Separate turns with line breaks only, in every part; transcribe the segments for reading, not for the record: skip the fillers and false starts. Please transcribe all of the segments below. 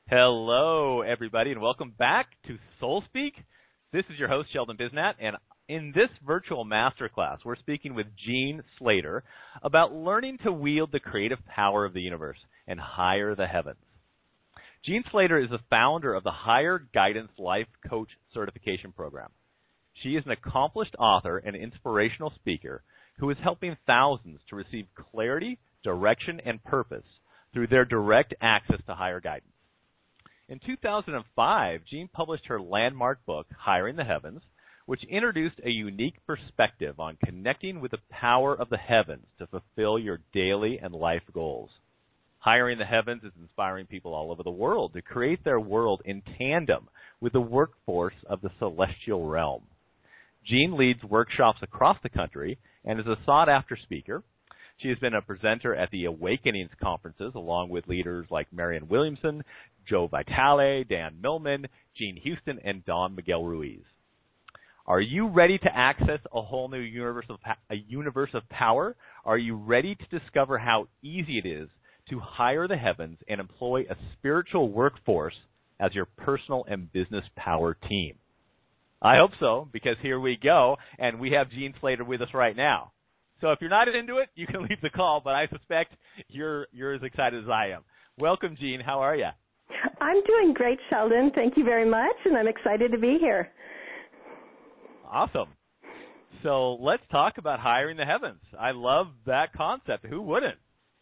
Hello, everybody, and welcome back to SoulSpeak. This is your host, Sheldon Bisnat, and in this virtual masterclass, we're speaking with Gene Slater about learning to wield the creative power of the universe and higher the heavens. Gene Slater is the founder of the Higher Guidance Life Coach Certification Program. She is an accomplished author and inspirational speaker who is helping thousands to receive clarity, direction, and purpose through their direct access to higher guidance. In 2005, Gene published her landmark book, Hiring the Heavens, which introduced a unique perspective on connecting with the power of the heavens to fulfill your daily and life goals. Hiring the Heavens is inspiring people all over the world to create their world in tandem with the workforce of the celestial realm. Gene leads workshops across the country and is a sought-after speaker. She has been a presenter at the Awakenings conferences along with leaders like Marianne Williamson, Joe Vitale, Dan Millman, Gene Houston, and Don Miguel Ruiz. Are you ready to access a whole new universe of power? Are you ready to discover how easy it is to hire the heavens and employ a spiritual workforce as your personal and business power team? I hope so, because here we go, and we have Gene Slater with us right now. So if you're not into it, you can leave the call, but I suspect you're as excited as I am. Welcome, Gene. How are you?
I'm doing great, Sheldon. Thank you very much, and I'm excited to be here.
Awesome. So let's talk about hiring the heavens. I love that concept. Who wouldn't?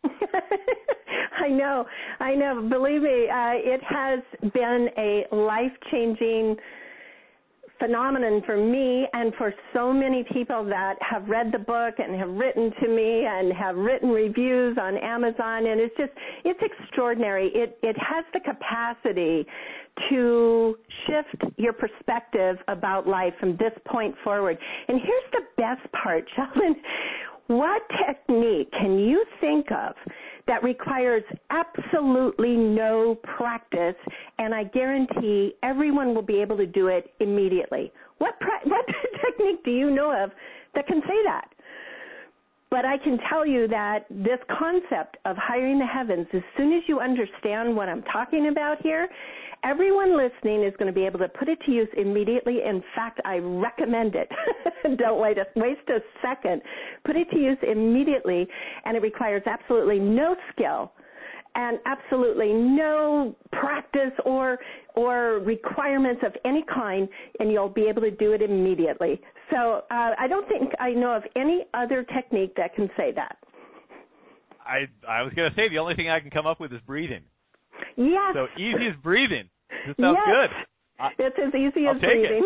I know. Believe me, it has been a life-changing phenomenon for me and for so many people that have read the book and have written to me and have written reviews on Amazon, and it's extraordinary. It has the capacity to shift your perspective about life from this point forward. And here's the best part, Sheldon. What technique can you think of that requires absolutely no practice, and I guarantee everyone will be able to do it immediately? What technique do you know of that can say that? But I can tell you that this concept of hiring the heavens, as soon as you understand what I'm talking about here, everyone listening is going to be able to put it to use immediately. In fact, I recommend it. Don't waste a second. Put it to use immediately, and it requires absolutely no skill and absolutely no practice or requirements of any kind, and you'll be able to do it immediately. So I don't think I know of any other technique that can say that.
I was going to say the only thing I can come up with is breathing.
Yes.
So easy as breathing. This sounds good.
It's as easy as breathing.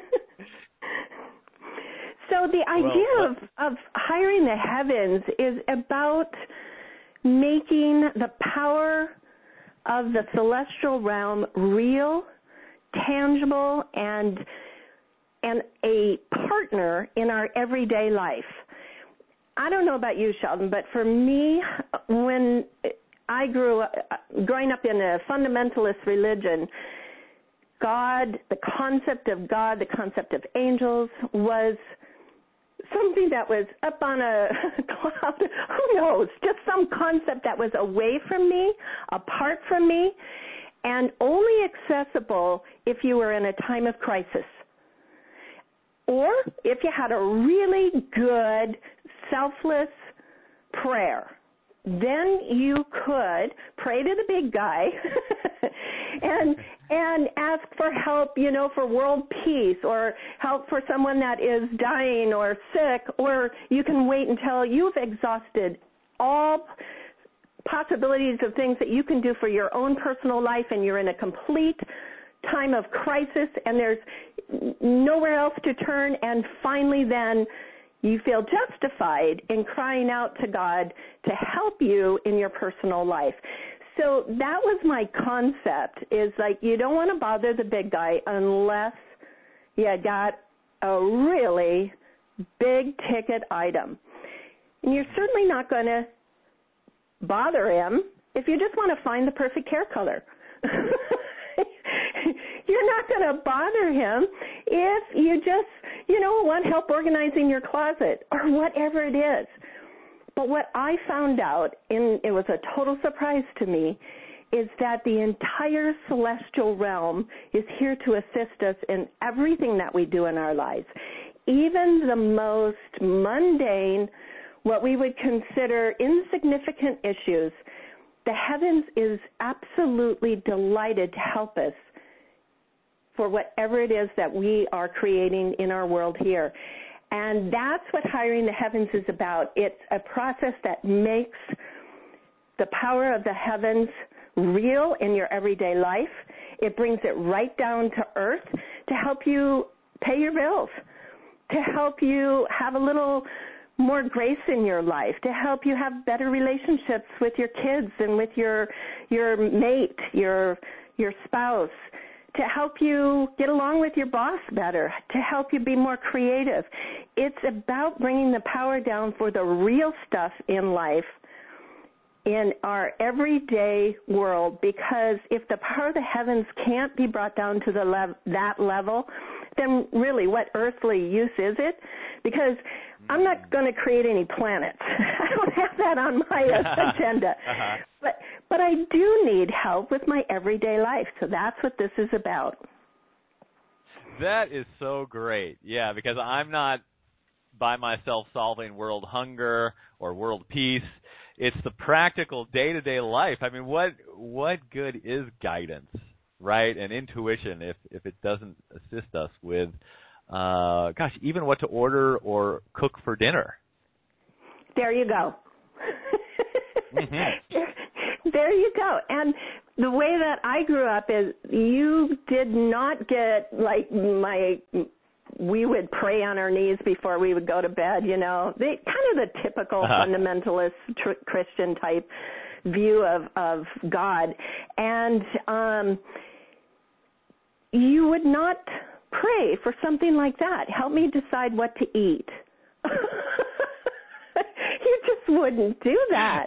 So the idea of hiring the heavens is about making the power of the celestial realm real, tangible, and a partner in our everyday life. I don't know about you, Sheldon, but for me, when I growing up in a fundamentalist religion, God, the concept of God, the concept of angels was something that was up on a cloud, who knows, just some concept that was away from me, apart from me, and only accessible if you were in a time of crisis. Or if you had a really good, selfless prayer, then you could pray to the big guy and ask for help, for world peace, or help for someone that is dying or sick, or you can wait until you've exhausted all possibilities of things that you can do for your own personal life and you're in a complete time of crisis and there's nowhere else to turn, and finally then you feel justified in crying out to God to help you in your personal life. So that was my concept, is like you don't want to bother the big guy unless you got a really big ticket item. And you're certainly not going to bother him if you just want to find the perfect hair color. You're not going to bother him if you just, want help organizing your closet or whatever it is. But what I found out, and it was a total surprise to me, is that the entire celestial realm is here to assist us in everything that we do in our lives. Even the most mundane, what we would consider insignificant issues, the heavens is absolutely delighted to help us for whatever it is that we are creating in our world here. And that's what Hiring the Heavens is about. It's a process that makes the power of the heavens real in your everyday life. It brings it right down to earth to help you pay your bills, to help you have a little more grace in your life, to help you have better relationships with your kids and with your mate, your spouse, to help you get along with your boss better, to help you be more creative. It's about bringing the power down for the real stuff in life in our everyday world, because if the power of the heavens can't be brought down to that level, then really what earthly use is it? Because I'm not going to create any planets. I don't have that on my agenda. But I do need help with my everyday life, so that's what this is about.
That is so great. Yeah, because I'm not by myself solving world hunger or world peace. It's the practical day-to-day life. I mean, what good is guidance, right, and intuition if it doesn't assist us with, even what to order or cook for dinner?
There you go.
Mm-hmm.
There you go. And the way that I grew up is you did not get like we would pray on our knees before we would go to bed, you know. Kind of the typical fundamentalist Christian type view of God. And you would not pray for something like that. Help me decide what to eat. You just wouldn't do that.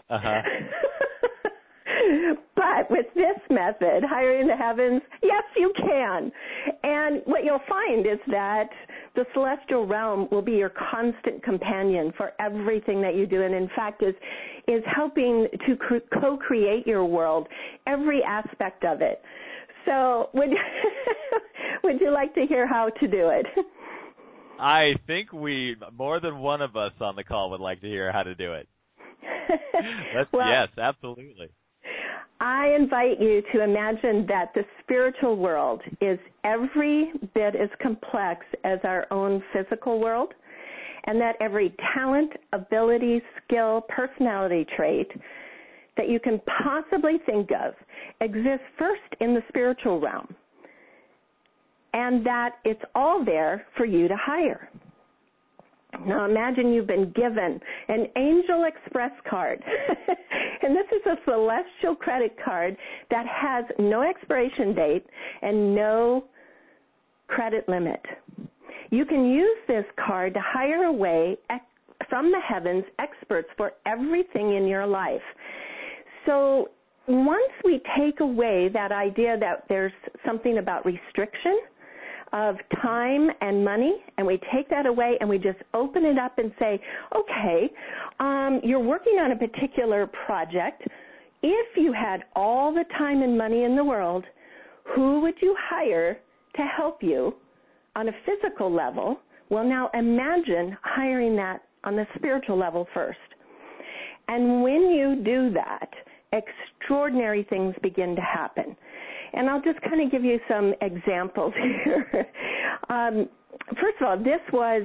But with this method, Hiring the Heavens, yes, you can. And what you'll find is that the celestial realm will be your constant companion for everything that you do, and in fact is helping to co-create your world, every aspect of it. So would you like to hear how to do it?
I think more than one of us on the call would like to hear how to do it. Yes, absolutely.
I invite you to imagine that the spiritual world is every bit as complex as our own physical world, and that every talent, ability, skill, personality trait that you can possibly think of exists first in the spiritual realm, and that it's all there for you to hire. Now imagine you've been given an Angel Express card, and this is a celestial credit card that has no expiration date and no credit limit. You can use this card to hire away from the heavens experts for everything in your life. So once we take away that idea that there's something about restriction of time and money, and we take that away and we just open it up and say, okay, you're working on a particular project. If you had all the time and money in the world, who would you hire to help you on a physical level? Well, now imagine hiring that on the spiritual level first. And when you do that, extraordinary things begin to happen. And I'll just kind of give you some examples here. First of all, this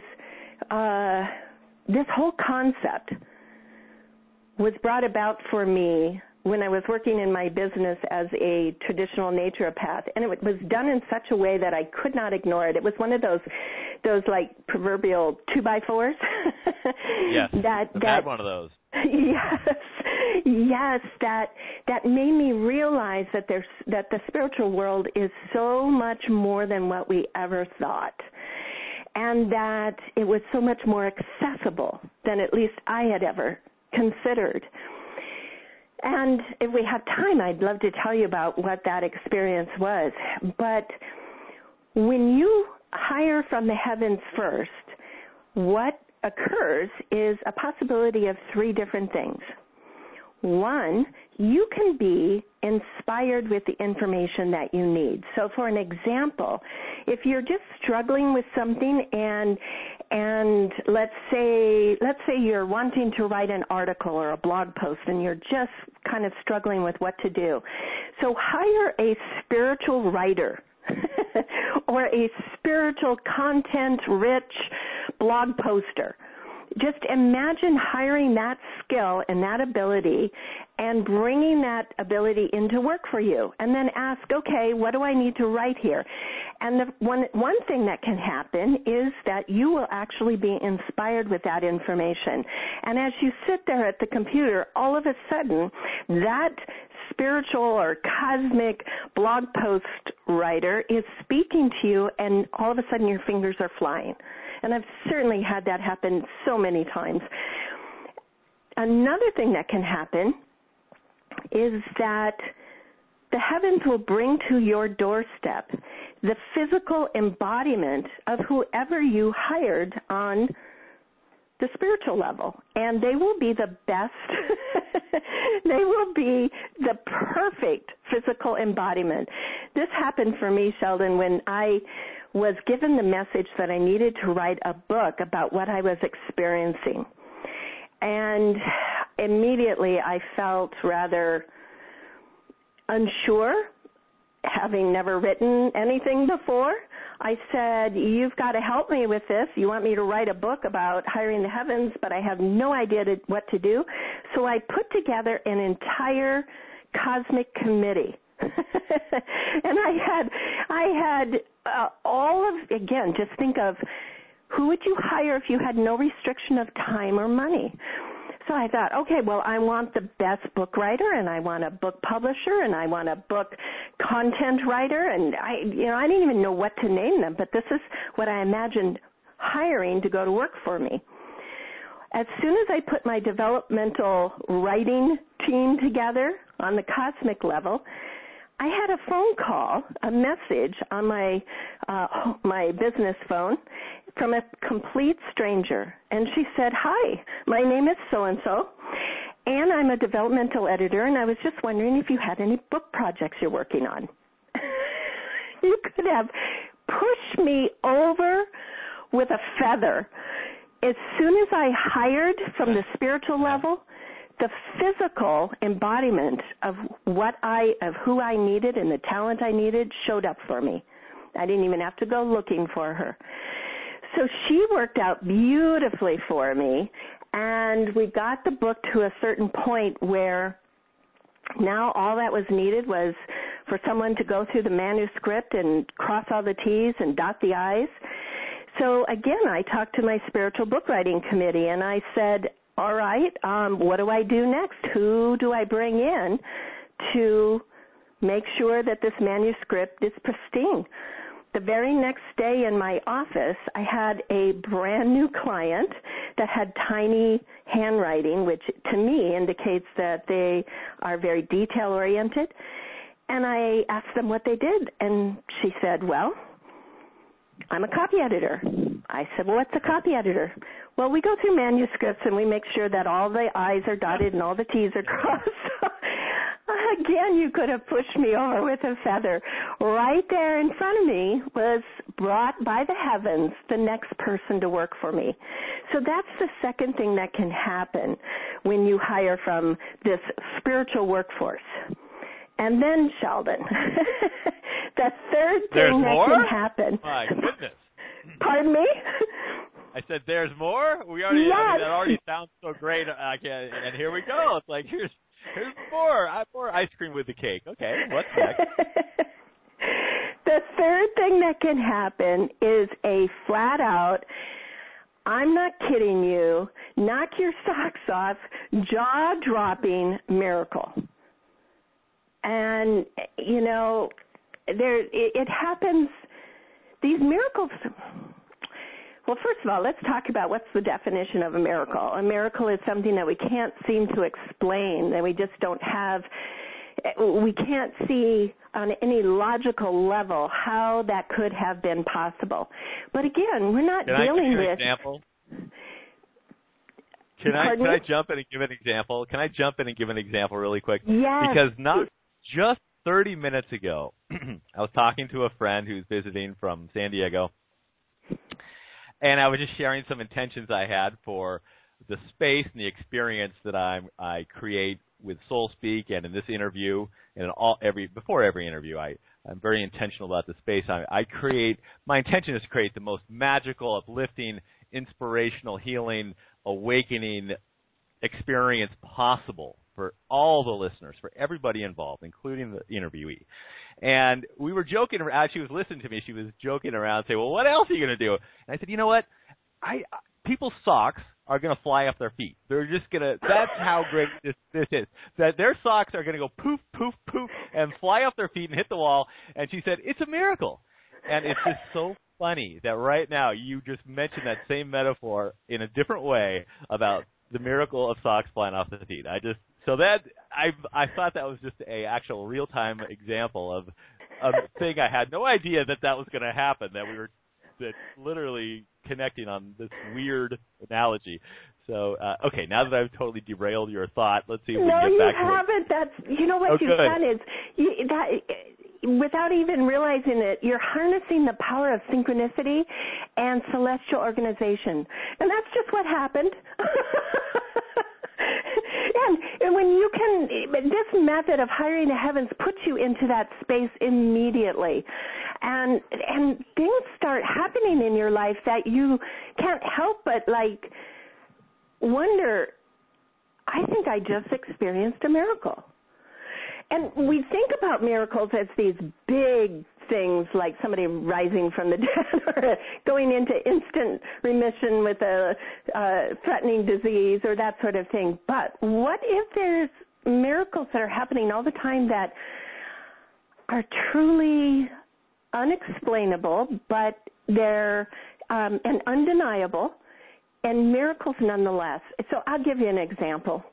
whole concept was brought about for me when I was working in my business as a traditional naturopath, and it was done in such a way that I could not ignore it. It was one of those like proverbial 2x4s.
Yes, I've had one of those.
Yes, that made me realize that the spiritual world is so much more than what we ever thought, and that it was so much more accessible than at least I had ever considered. And if we have time, I'd love to tell you about what that experience was. But when you hire from the heavens first, what occurs is a possibility of three different things. One, you can be inspired inspired with the information that you need. So for an example, if you're just struggling with something and let's say you're wanting to write an article or a blog post and you're just kind of struggling with what to do. So hire a spiritual writer or a spiritual content-rich blog poster. Just imagine hiring that skill and that ability and bringing that ability into work for you. And then ask, okay, what do I need to write here? And the one thing that can happen is that you will actually be inspired with that information. And as you sit there at the computer, all of a sudden, that spiritual or cosmic blog post writer is speaking to you, and all of a sudden your fingers are flying. And I've certainly had that happen so many times. Another thing that can happen is that the heavens will bring to your doorstep the physical embodiment of whoever you hired on the spiritual level. And they will be the best, they will be the perfect physical embodiment. This happened for me, Sheldon, when I was given the message that I needed to write a book about what I was experiencing. And immediately I felt rather unsure, having never written anything before. I said, you've got to help me with this. You want me to write a book about hiring the heavens, but I have no idea what to do. So I put together an entire cosmic committee. And I had all of, again, just think of who would you hire if you had no restriction of time or money. So I thought, okay, well, I want the best book writer, and I want a book publisher, and I want a book content writer, and I didn't even know what to name them, but this is what I imagined hiring to go to work for me. As soon as I put my developmental writing team together on the cosmic level, I had a phone call, a message on my business phone from a complete stranger. And she said, hi, my name is so-and-so, and I'm a developmental editor, and I was just wondering if you had any book projects you're working on. You could have pushed me over with a feather. As soon as I hired from the spiritual level, the physical embodiment of who I needed and the talent I needed showed up for me. I didn't even have to go looking for her. So she worked out beautifully for me, and we got the book to a certain point where now all that was needed was for someone to go through the manuscript and cross all the T's and dot the I's. So again, I talked to my spiritual book writing committee, and I said, all right, what do I do next? Who do I bring in to make sure that this manuscript is pristine? The very next day in my office, I had a brand new client that had tiny handwriting, which to me indicates that they are very detail-oriented. And I asked them what they did, and she said, well, I'm a copy editor. I said, well, what's a copy editor? Well, we go through manuscripts and we make sure that all the I's are dotted and all the T's are crossed. Again, you could have pushed me over with a feather. Right there in front of me was brought by the heavens the next person to work for me. So that's the second thing that can happen when you hire from this spiritual workforce. And then, Sheldon, the third thing that can happen.
My goodness.
Pardon me?
I said, there's more? We already,
yes.
I mean, that already sounds so great. And here we go. It's like, here's more. More ice cream with the cake. Okay, what's next?
The third thing that can happen is a flat-out, I'm not kidding you, knock your socks off, jaw-dropping miracle. And, it happens, these miracles. Well, first of all, let's talk about what's the definition of a miracle. A miracle is something that we can't seem to explain, that we just don't have, we can't see on any logical level how that could have been possible. But again, we're not dealing with...
Can I jump in and give an example? Can I jump in and give an example really quick?
Yes.
Because not just 30 minutes ago, I was talking to a friend who's visiting from San Diego, and I was just sharing some intentions I had for the space and the experience that I create with Soul Speak and in this interview and before every interview. I'm very intentional about the space. My intention is to create the most magical, uplifting, inspirational, healing, awakening experience possible for all the listeners, for everybody involved, including the interviewee. And we were joking, as she was listening to me, she was joking around, saying, well, what else are you going to do? And I said, you know what? People's socks are going to fly off their feet. They're just going to, that's how great this is. That their socks are going to go poof, poof, poof, and fly off their feet and hit the wall. And she said, it's a miracle. And it's just so funny that right now you just mentioned that same metaphor in a different way about the miracle of socks flying off the feet. I thought that was just a actual real-time example of a thing I had no idea that was going to happen, that we were literally connecting on this weird analogy. So, okay, now that I've totally derailed your thought, let's see if we can get back to it.
No, you haven't. You know what you've done is, without even realizing it, you're harnessing the power of synchronicity and celestial organization. And that's just what happened. And when you can, this method of hiring the heavens puts you into that space immediately. And things start happening in your life that you can't help but wonder, I think I just experienced a miracle. And we think about miracles as these big things like somebody rising from the dead or going into instant remission with a threatening disease or that sort of thing. But what if there's miracles that are happening all the time that are truly unexplainable, but they're and undeniable, and miracles nonetheless? So I'll give you an example.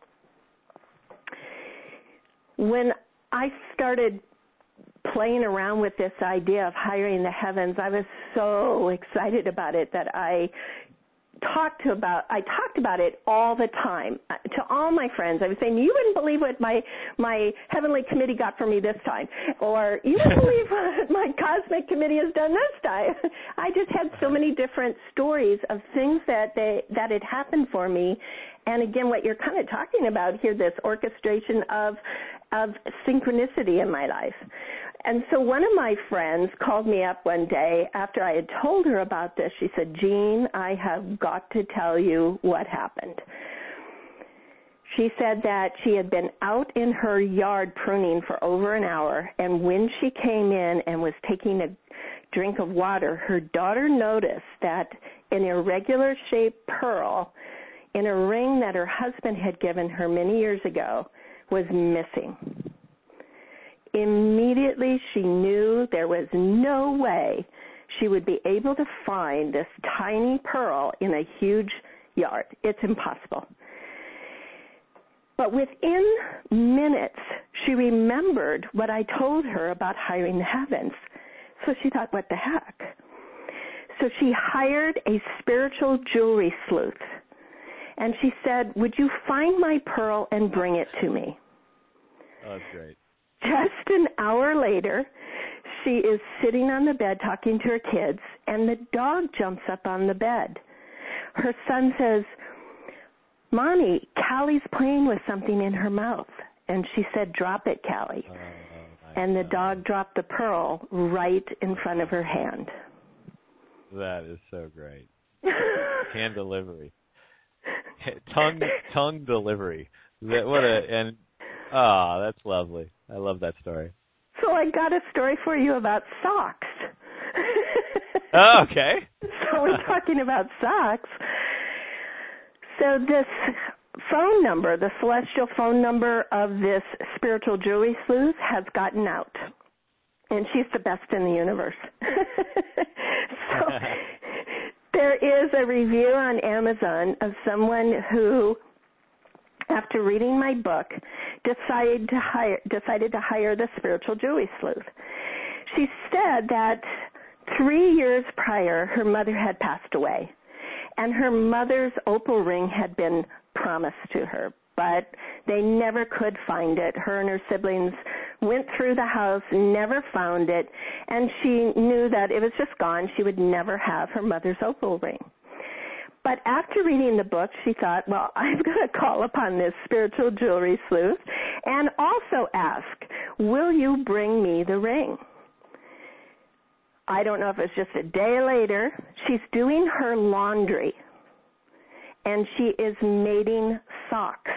When I started playing around with this idea of hiring the heavens, I was so excited about it that I talked about it all the time to all my friends. I was saying, you wouldn't believe what my heavenly committee got for me this time, or you wouldn't believe what my cosmic committee has done this time. I just had so many different stories of things that had happened for me. And again, what you're kind of talking about here, this orchestration of synchronicity in my life. And so one of my friends called me up one day after I had told her about this. She said, Jean, I have got to tell you what happened. She said that she had been out in her yard pruning for over an hour, and when she came in and was taking a drink of water, her daughter noticed that an irregular shaped pearl in a ring that her husband had given her many years ago was missing. Immediately, she knew there was no way she would be able to find this tiny pearl in a huge yard. It's impossible. But within minutes, she remembered what I told her about hiring the heavens. So she thought, what the heck? So she hired a spiritual jewelry sleuth. And she said, would you find my pearl and bring it to me?
Oh, that's great.
Just an hour later, she is sitting on the bed talking to her kids, and the dog jumps up on the bed. Her son says, Mommy, Callie's playing with something in her mouth. And she said, drop it, Callie. And the dog dropped the pearl right in front of her hand.
That is so great. Hand delivery. Tongue delivery. That's lovely. I love that story.
So I got a story for you about socks.
Oh, okay.
So we're talking about socks. So this phone number, the celestial phone number of this spiritual jewelry sleuth, has gotten out. And she's the best in the universe. So there is a review on Amazon of someone who, after reading my book, decided to hire the spiritual jewelry sleuth. She said that 3 years prior, her mother had passed away, and her mother's opal ring had been promised to her, but they never could find it. Her and her siblings went through the house, never found it, and she knew that it was just gone. She would never have her mother's opal ring. But after reading the book, she thought, well, I'm going to call upon this spiritual jewelry sleuth and also ask, will you bring me the ring? I don't know if it was just a day later. She's doing her laundry, and she is mating socks.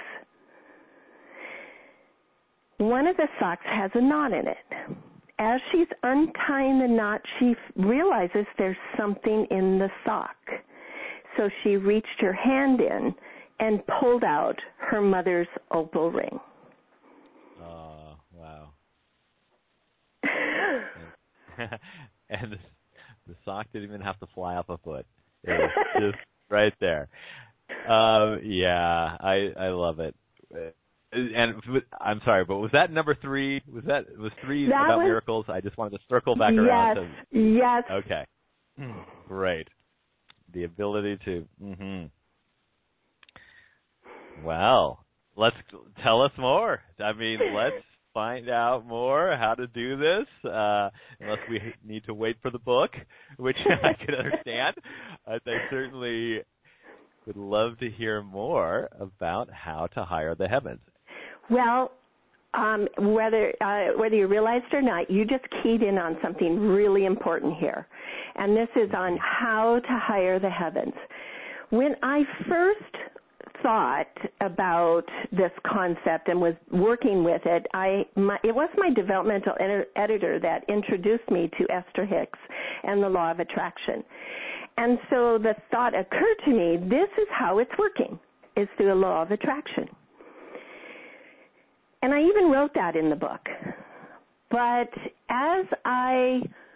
One of the socks has a knot in it. As she's untying the knot, she realizes there's something in the sock. So she reached her hand in and pulled out her mother's opal ring.
Oh, wow. And the sock didn't even have to fly up a foot. It was just right there. Yeah, I love it. And I'm sorry, but was that number 3? Was three
that
about
was,
miracles? I just wanted to circle back around.
Yes.
Okay. Great. The ability to. Well, let's tell us more. I mean, let's find out more how to do this. Unless we need to wait for the book, which I can understand. I certainly would love to hear more about how to hire the heavens.
Well, whether you realized it or not, you just keyed in on something really important here, and this is on how to hire the heavens. When I first thought about this concept and was working with it, it was my developmental editor that introduced me to Esther Hicks and the law of attraction. And so the thought occurred to me, this is how it's working, is through the law of attraction. And I even wrote that in the book. But as I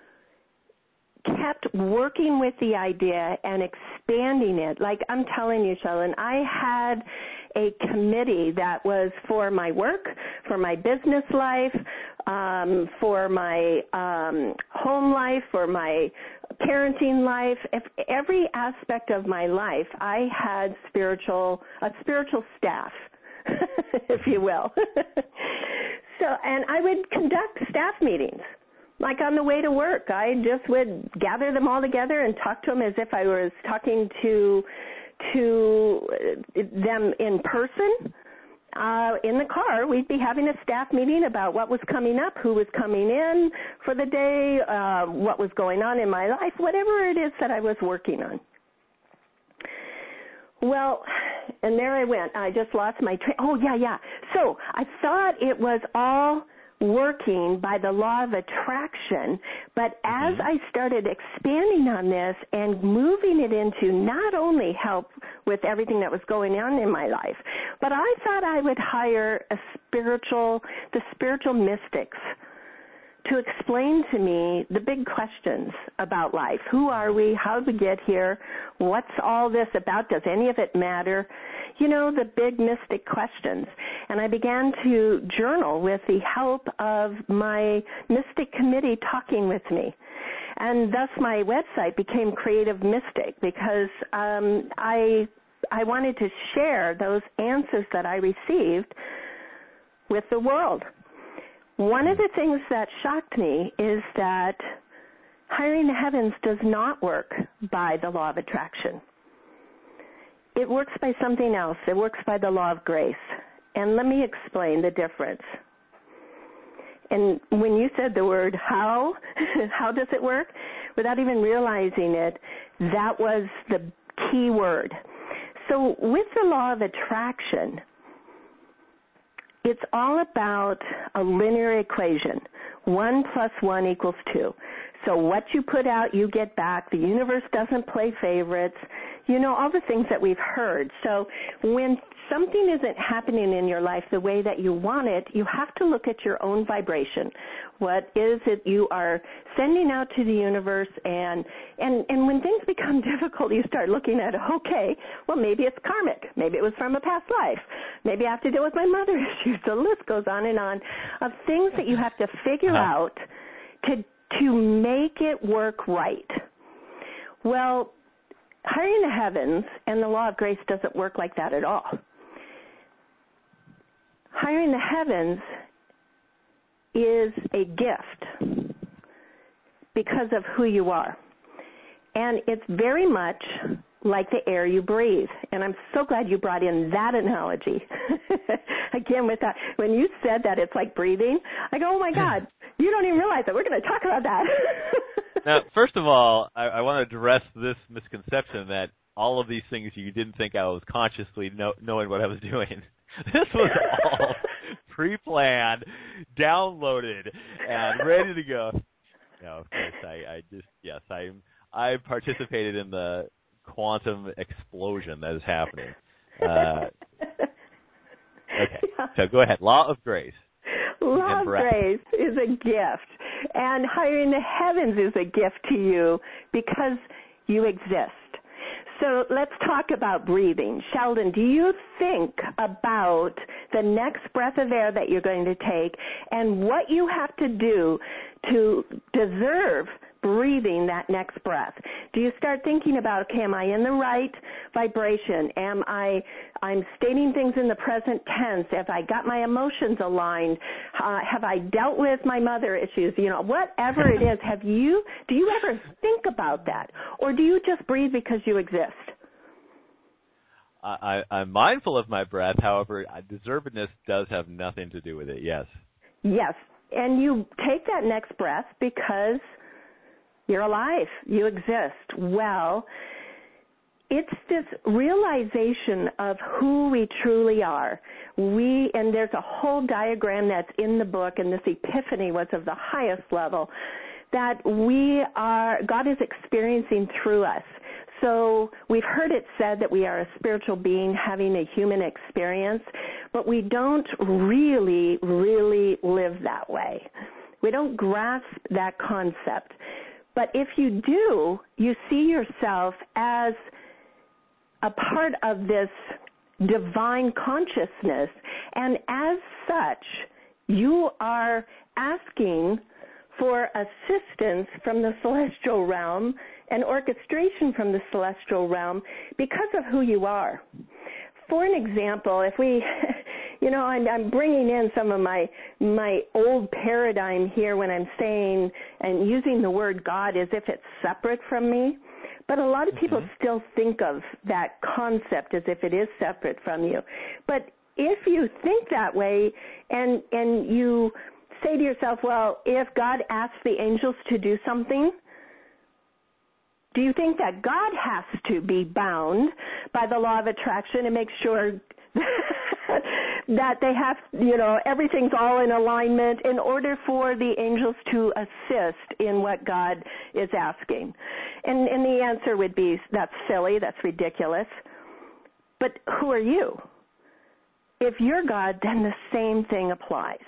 kept working with the idea and expanding it, like I'm telling you, Sheldon, I had a committee that was for my work, for my business life, for my home life, for my parenting life. Every aspect of my life, I had a spiritual staff, if you will. And I would conduct staff meetings. Like on the way to work, I just would gather them all together and talk to them as if I was talking to them in person. In the car, we'd be having a staff meeting about what was coming up, who was coming in for the day, what was going on in my life, whatever it is that I was working on. Well, and there I went. I just lost my train. Oh, yeah. So I thought it was all working by the law of attraction, but as I started expanding on this and moving it into not only help with everything that was going on in my life, but I thought I would hire the spiritual mystics to explain to me the big questions about life. Who are we? How did we get here? What's all this about? Does any of it matter? You know, the big mystic questions. And I began to journal with the help of my mystic committee talking with me. And thus my website became Creative Mystic because I wanted to share those answers that I received with the world. One of the things that shocked me is that hiring the heavens does not work by the law of attraction. It works by something else. It works by the law of grace. And let me explain the difference. And when you said the word how does it work? Without even realizing it, that was the key word. So with the law of attraction, it's all about a linear equation. 1 + 1 = 2. So what you put out, you get back. The universe doesn't play favorites. You know, all the things that we've heard. So when something isn't happening in your life the way that you want it, you have to look at your own vibration. What is it you are sending out to the universe? And when things become difficult, you start looking at, okay, well, maybe it's karmic. Maybe it was from a past life. Maybe I have to deal with my mother issues. The list goes on of things that you have to figure out to make it work right. Well, hiring the heavens and the law of grace doesn't work like that at all. Hiring the heavens is a gift because of who you are. And it's very much like the air you breathe. And I'm so glad you brought in that analogy. Again, with that, when you said that it's like breathing, I go, oh my God, you don't even realize that. We're going to talk about that.
Now, first of all, I want to address this misconception that all of these things you didn't think I was consciously knowing what I was doing. This was all pre-planned, downloaded, and ready to go. No, of course, I participated in the quantum explosion that is happening. Okay, so go ahead. Law of grace.
Law of grace is a gift, and higher in the heavens is a gift to you because you exist. So let's talk about breathing. Sheldon, do you think about the next breath of air that you're going to take and what you have to do to deserve breathing that next breath? Do you start thinking about, okay, am I in the right vibration? I'm stating things in the present tense? Have I got my emotions aligned? Have I dealt with my mother issues? Whatever it is, do you ever think about that? Or do you just breathe because you exist?
I'm mindful of my breath. However, deservedness does have nothing to do with it, yes. Yes,
and you take that next breath because you're alive. You exist. Well, it's this realization of who we truly are. And there's a whole diagram that's in the book, and this epiphany was of the highest level, that God is experiencing through us. So we've heard it said that we are a spiritual being having a human experience, but we don't really, really live that way. We don't grasp that concept. But if you do, you see yourself as a part of this divine consciousness, and as such, you are asking for assistance from the celestial realm and orchestration from the celestial realm because of who you are. For an example, if we, I'm bringing in some of my old paradigm here when I'm saying and using the word God as if it's separate from me, but a lot of people still think of that concept as if it is separate from you. But if you think that way and you say to yourself, well, if God asks the angels to do something, do you think that God has to be bound by the law of attraction and make sure that they have, everything's all in alignment in order for the angels to assist in what God is asking? And the answer would be, that's silly, that's ridiculous. But who are you? If you're God, then the same thing applies.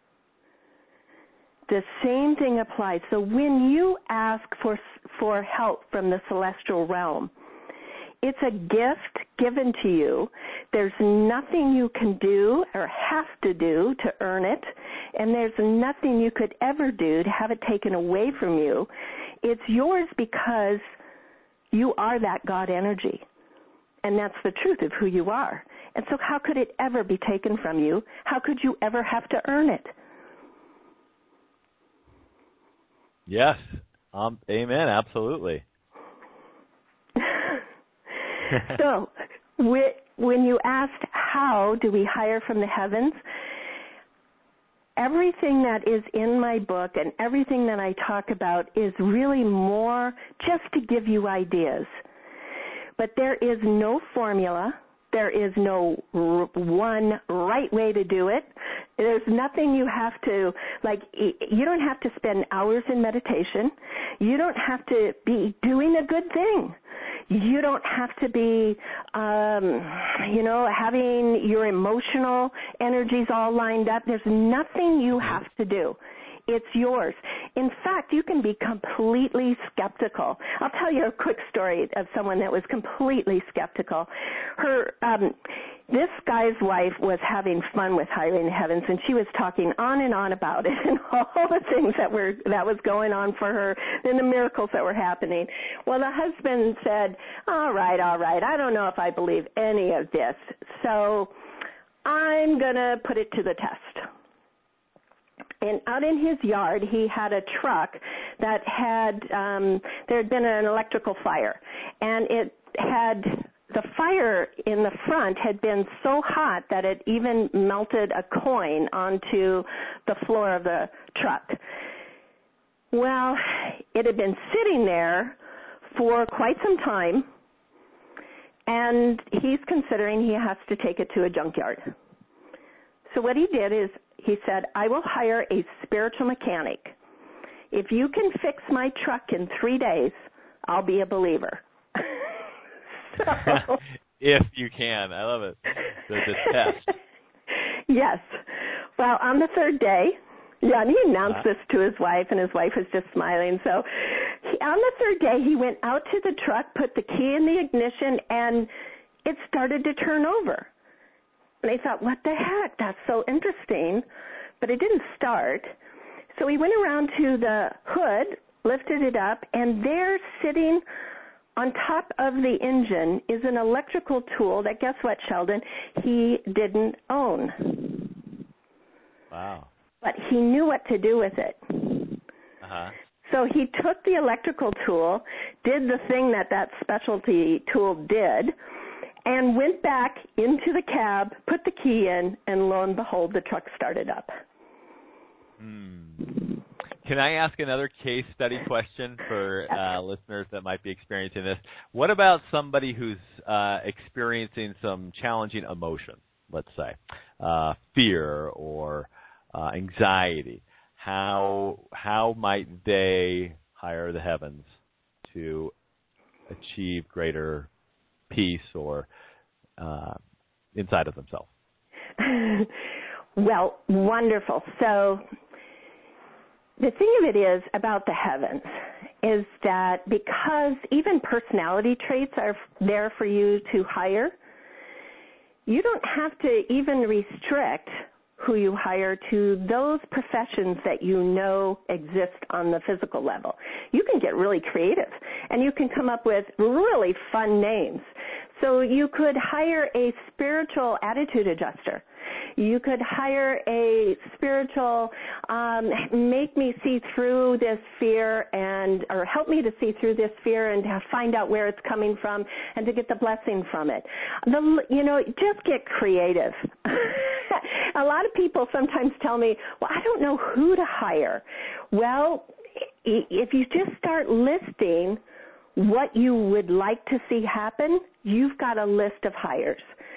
The same thing applies. So when you ask for help from the celestial realm, it's a gift given to you. There's nothing you can do or have to do to earn it, and there's nothing you could ever do to have it taken away from you. It's yours because you are that God energy, and that's the truth of who you are. And so how could it ever be taken from you? How could you ever have to earn it?
Yes. Amen. Absolutely.
So, when you asked how do we hire from the heavens, everything that is in my book and everything that I talk about is really more just to give you ideas. But there is no formula. There is no one right way to do it. There's nothing you have to, you don't have to spend hours in meditation. You don't have to be doing a good thing. You don't have to be, having your emotional energies all lined up. There's nothing you have to do. It's yours. In fact, you can be completely skeptical. I'll tell you a quick story of someone that was completely skeptical. This guy's wife was having fun with Higher in the Heavens, and she was talking on and on about it and all the things that was going on for her and the miracles that were happening. Well, the husband said, all right, I don't know if I believe any of this, so I'm going to put it to the test. And out in his yard, he had a truck that had, there had been an electrical fire. And the fire in the front had been so hot that it even melted a coin onto the floor of the truck. Well, it had been sitting there for quite some time, and he's considering he has to take it to a junkyard. So what he did is he said, I will hire a spiritual mechanic. If you can fix my truck in 3 days, I'll be a believer. So,
if you can. I love it. The test.
Yes. Well, on the third day, and he announced this to his wife, and his wife was just smiling. So on the third day, he went out to the truck, put the key in the ignition, and it started to turn over. And they thought, what the heck? That's so interesting. But it didn't start. So he went around to the hood, lifted it up, and there sitting on top of the engine is an electrical tool that, guess what, Sheldon, he didn't own.
Wow.
But he knew what to do with it.
Uh-huh.
So he took the electrical tool, did the thing that specialty tool did, and went back into the cab, put the key in, and lo and behold, the truck started up.
Can I ask another case study question for listeners that might be experiencing this? What about somebody who's experiencing some challenging emotion, let's say, fear or anxiety? How might they hire the heavens to achieve greater peace or inside of themselves?
Well, wonderful. So the thing of it is about the heavens is that because even personality traits are there for you to hire, you don't have to even restrict who you hire to those professions that you know exist on the physical level. You can get really creative, and you can come up with really fun names. So you could hire a spiritual attitude adjuster. You could hire a spiritual, make me see through this fear or help me to see through this fear and to find out where it's coming from and to get the blessing from it. Just get creative. A lot of people sometimes tell me, well, I don't know who to hire. Well, if you just start listing what you would like to see happen, you've got a list of hires.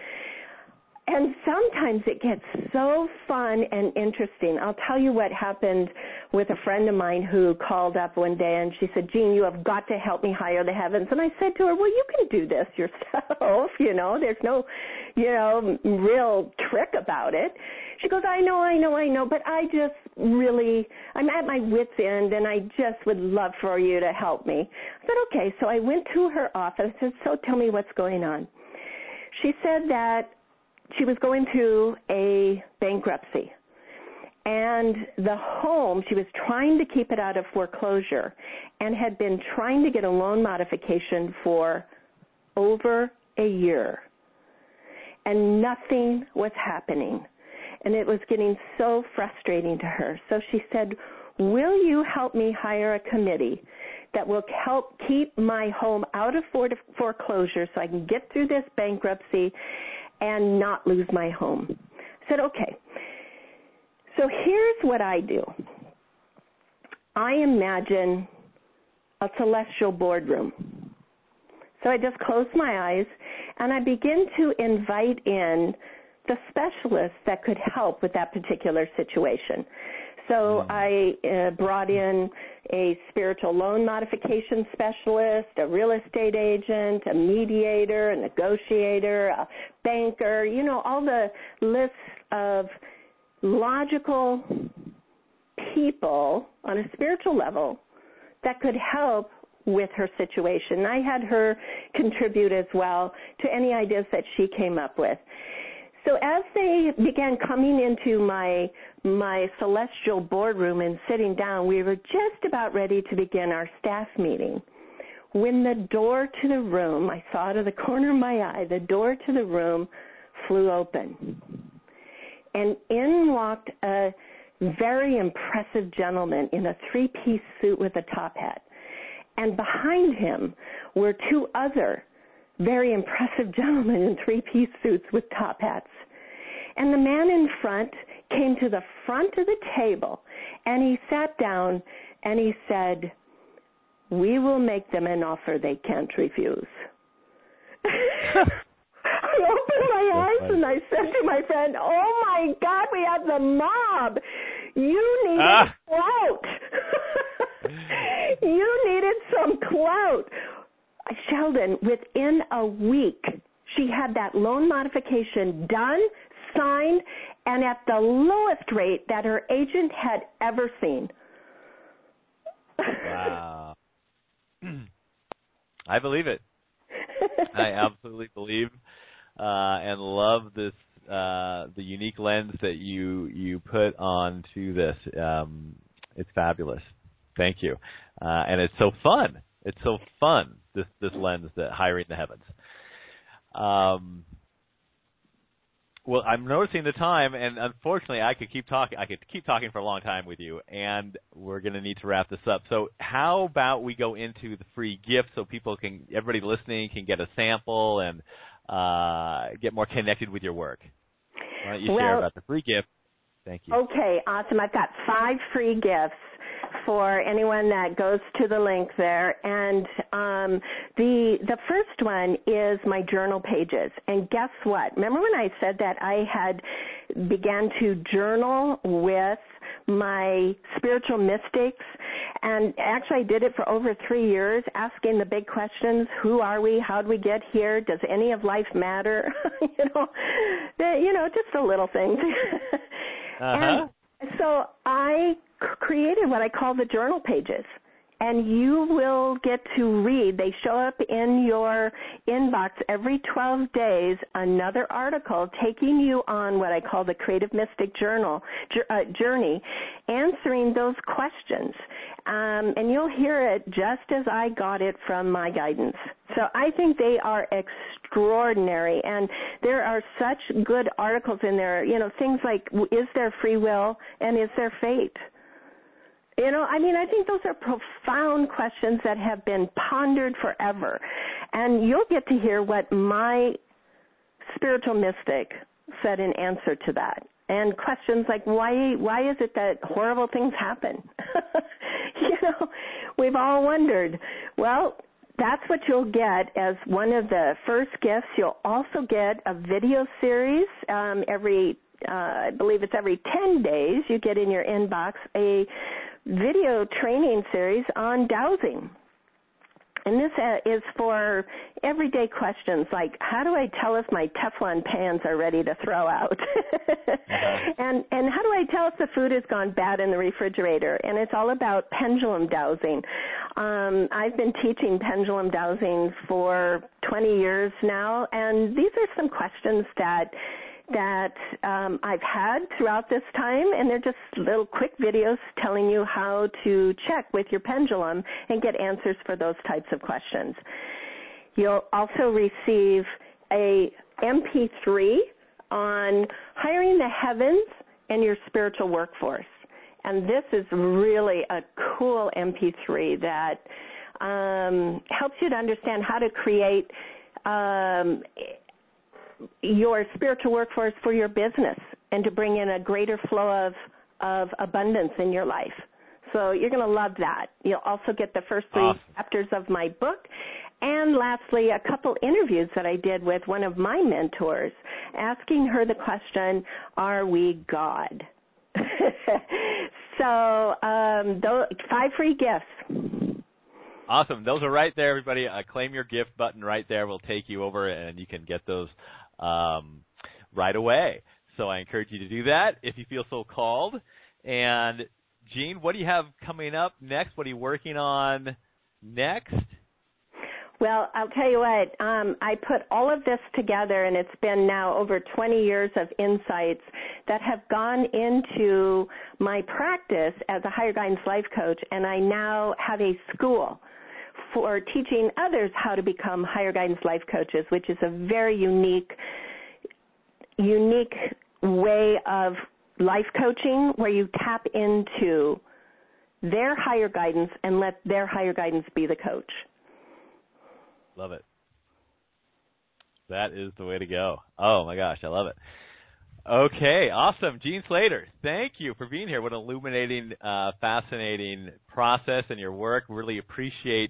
And sometimes it gets so fun and interesting. I'll tell you what happened with a friend of mine who called up one day and she said, Jean, you have got to help me hire the heavens. And I said to her, well, you can do this yourself, there's no, real trick about it. She goes, I know, but I'm at my wit's end and I just would love for you to help me. I said, okay. So I went to her office and said, so tell me what's going on. She said that she was going through a bankruptcy, and the home, she was trying to keep it out of foreclosure and had been trying to get a loan modification for over a year, and nothing was happening, and it was getting so frustrating to her. So she said, will you help me hire a committee that will help keep my home out of foreclosure so I can get through this bankruptcy and not lose my home? I said, okay. So here's what I do. I imagine a celestial boardroom. So I just close my eyes and I begin to invite in the specialists that could help with that particular situation. So I brought in a spiritual loan modification specialist, a real estate agent, a mediator, a negotiator, a banker, all the lists of logical people on a spiritual level that could help with her situation. I had her contribute as well to any ideas that she came up with. So as they began coming into my celestial boardroom and sitting down, we were just about ready to begin our staff meeting when the door to the room, I saw out of the corner of my eye, the door to the room flew open. And in walked a very impressive gentleman in a three-piece suit with a top hat. And behind him were two other very impressive gentlemen in three-piece suits with top hats. And the man in front came to the front of the table, and he sat down, and he said, "We will make them an offer they can't refuse." I opened my eyes and I said to my friend, "Oh my God, we have the mob. You needed clout. You needed some clout." Sheldon, within a week, she had that loan modification done, signed, and at the lowest rate that her agent had ever seen.
Wow. I believe it. I absolutely believe and love this the unique lens that you put onto this. It's fabulous. Thank you. And it's so fun. It's so fun, this lens, that hiring the heavens. Well, I'm noticing the time, and unfortunately, I could keep talking for a long time with you, and we're going to need to wrap this up. So, how about we go into the free gift so everybody listening can get a sample and get more connected with your work? Why don't you share about the free gift? Thank you.
Okay, awesome. I've got 5 free gifts for anyone that goes to the link there, and the first one is my journal pages. And guess what? Remember when I said that I had began to journal with my spiritual mystics? And actually I did it for over 3 years, asking the big questions: who are we? How did we get here? Does any of life matter? Just the little things. And so I created what I call the journal pages, and you will get to read. They show up in your inbox every 12 days, another article taking you on what I call the Creative Mystic journey, answering those questions. And you'll hear it just as I got it from my guidance. So I think they are extraordinary, and there are such good articles in there, things like, is there free will and is there fate? I think those are profound questions that have been pondered forever. And you'll get to hear what my spiritual mystic said in answer to that. And questions like, why is it that horrible things happen? We've all wondered. Well, that's what you'll get as one of the first gifts. You'll also get a video series I believe it's every 10 days. You get in your inbox a video training series on dowsing. And this is for everyday questions like, how do I tell if my Teflon pans are ready to throw out? And how do I tell if the food has gone bad in the refrigerator? And it's all about pendulum dowsing. I've been teaching pendulum dowsing for 20 years now, and these are some questions that I've had throughout this time, and they're just little quick videos telling you how to check with your pendulum and get answers for those types of questions. You'll also receive a MP3 on hiring the heavens and your spiritual workforce. And this is really a cool MP3 that helps you to understand how to create your spiritual workforce for your business and to bring in a greater flow of abundance in your life. So you're going to love that. You'll also get the first 3 chapters of my book. And lastly, a couple interviews that I did with one of my mentors, asking her the question, are we God? So 5 free gifts.
Awesome. Those are right there, everybody. Claim your gift button right there will take you over, and you can get those right away. So I encourage you to do that if you feel so called. And, Jean, what do you have coming up next? What are you working on next?
Well, I'll tell you what, I put all of this together, and it's been now over 20 years of insights that have gone into my practice as a higher guidance life coach, and I now have a school for teaching others how to become higher guidance life coaches, which is a very unique way of life coaching where you tap into their higher guidance and let their higher guidance be the coach.
Love it. That is the way to go. Oh, my gosh, I love it. Okay, awesome. Jean Slater, thank you for being here. What an illuminating, fascinating process in your work. Really appreciate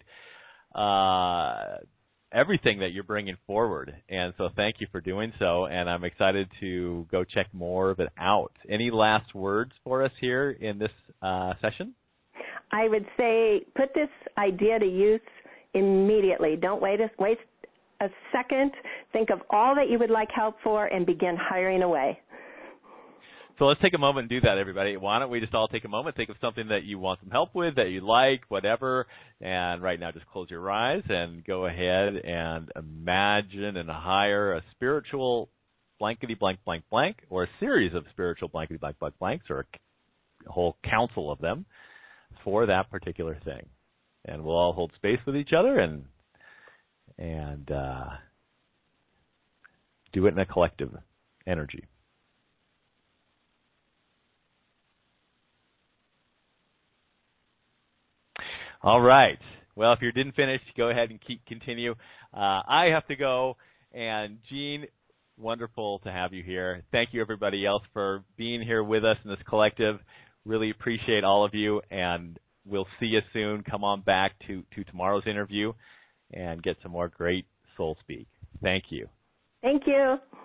everything that you're bringing forward. And so thank you for doing so, and I'm excited to go check more of it out. Any last words for us here in this session?
I would say put this idea to use immediately. Don't waste a second. Think of all that you would like help for and begin hiring away.
So let's take a moment and do that, everybody. Why don't we just all take a moment, think of something that you want some help with, that you like, whatever, and right now just close your eyes and go ahead and imagine and hire a spiritual blankety blank blank blank, or a series of spiritual blankety blank blank blanks, or a whole council of them for that particular thing. And we'll all hold space with each other and do it in a collective energy. All right. Well, if you didn't finish, go ahead and continue. I have to go. And Jean, wonderful to have you here. Thank you, everybody else, for being here with us in this collective. Really appreciate all of you, and we'll see you soon. Come on back to tomorrow's interview and get some more great Soul Speak. Thank you.
Thank you.